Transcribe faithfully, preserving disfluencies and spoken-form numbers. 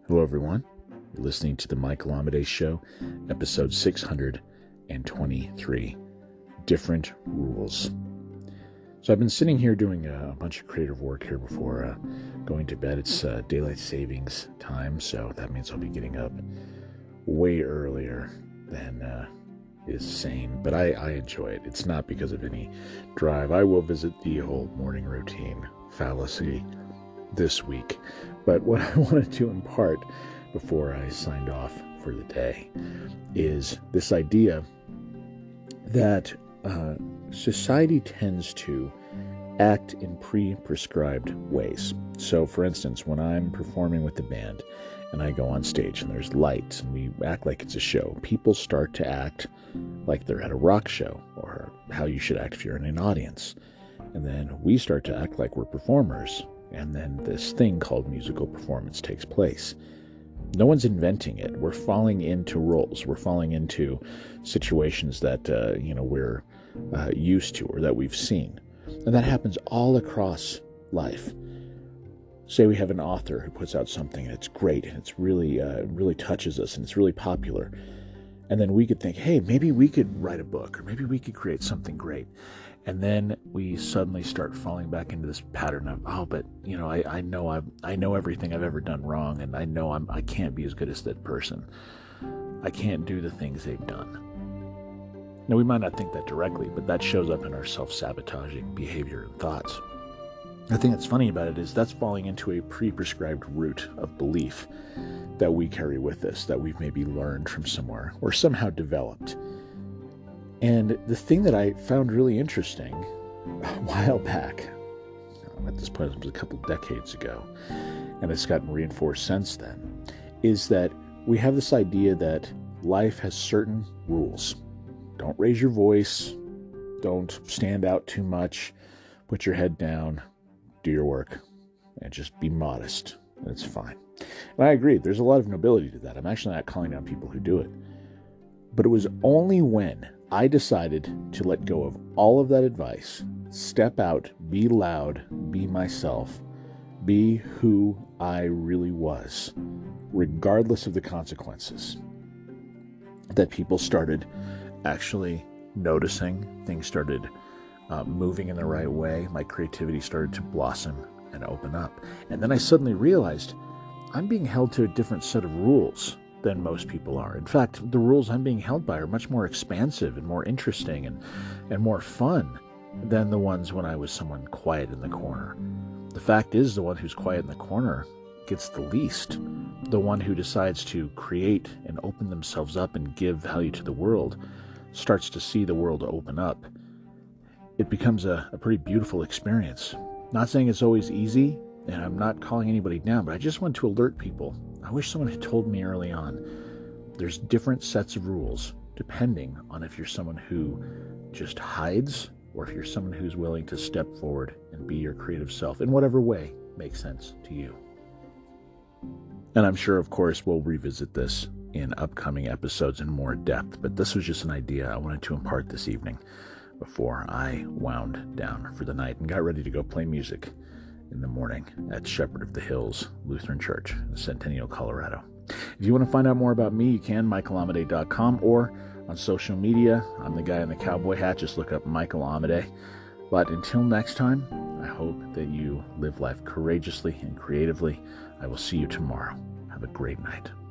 Hello, everyone. You're listening to the Michael Amade Show, episode six hundred twenty-three, Different Rules. So I've been sitting here doing a bunch of creative work here before uh, going to bed. It's uh, daylight savings time, so that means I'll be getting up way earlier than uh, is sane, but I, I enjoy it. It's not because of any drive. I will visit the whole morning routine fallacy this week, but what I wanted to impart before I signed off for the day is this idea that uh, society tends to act in pre-prescribed ways. So, for instance, when I'm performing with the band and I go on stage and there's lights and we act like it's a show, people start to act like they're at a rock show, or how you should act if you're in an audience. And then we start to act like we're performers. And then this thing called musical performance takes place. No one's inventing it. We're falling into roles. We're falling into situations that, uh, you know, we're uh, used to or that we've seen. And that happens all across life. Say we have an author who puts out something and it's great and it's really, uh, really touches us and it's really popular. And then we could think, hey, maybe we could write a book, or maybe we could create something great. And then we suddenly start falling back into this pattern of, oh, but you know, I, I know I I know everything I've ever done wrong, and I know I'm I can't be as good as that person. I can't do the things they've done. Now, we might not think that directly, but that shows up in our self-sabotaging behavior and thoughts. The thing that's funny about it is that's falling into a pre-prescribed route of belief that we carry with us, that we've maybe learned from somewhere or somehow developed. And the thing that I found really interesting a while back, at this point it was a couple decades ago, and it's gotten reinforced since then, is that we have this idea that life has certain rules. Don't raise your voice, don't stand out too much, put your head down, do your work, and just be modest, and it's fine. And I agree, there's a lot of nobility to that. I'm actually not calling down people who do it. But it was only when I decided to let go of all of that advice, step out, be loud, be myself, be who I really was, regardless of the consequences, that people started actually noticing, things started uh, moving in the right way, my creativity started to blossom and open up. And then I suddenly realized I'm being held to a different set of rules than most people are. In fact, the rules I'm being held by are much more expansive and more interesting and, and more fun than the ones when I was someone quiet in the corner. The fact is, the one who's quiet in the corner gets the least. The one who decides to create and open themselves up and give value to the world starts to see the world open up. It becomes a, a pretty beautiful experience. Not saying it's always easy, and I'm not calling anybody down, but I just want to alert people. I wish someone had told me early on, there's different sets of rules depending on if you're someone who just hides or if you're someone who's willing to step forward and be your creative self in whatever way makes sense to you. And I'm sure, of course, we'll revisit this in upcoming episodes in more depth, but this was just an idea I wanted to impart this evening before I wound down for the night and got ready to go play music in the morning at Shepherd of the Hills Lutheran Church in Centennial, Colorado. If you want to find out more about me, you can, michael amade dot com, or on social media. I'm the guy in the cowboy hat. Just look up Michael Amade. But until next time, I hope that you live life courageously and creatively. I will see you tomorrow. Have a great night.